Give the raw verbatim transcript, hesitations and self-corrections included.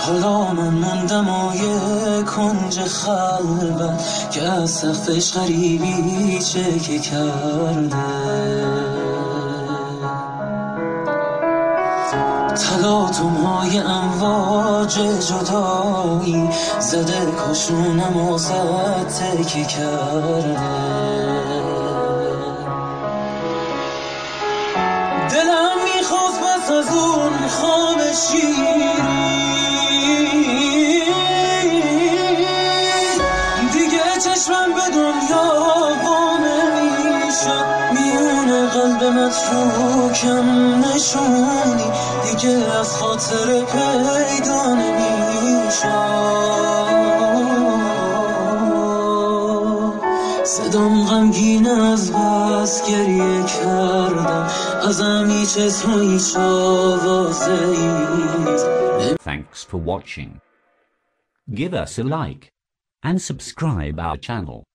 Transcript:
حالا من موندم و یه کنج خلوت که از سقفش غریبی چکه کرده، تلاطم‌های امواج جدایی زده کاشونم و زد تکه کرده. دلم میخواست بس از اون خواب شیرین دیگه چشمم به دنیا وا نمیشد، میونه قلب متروکم نشونی دیگه از خاطر پیدا نمیشد. صدام غمگین از بس گریه کردم، ازم هیچ اسم و هیچ آوازه ای. Thanks for watching. Give us a like and subscribe our channel.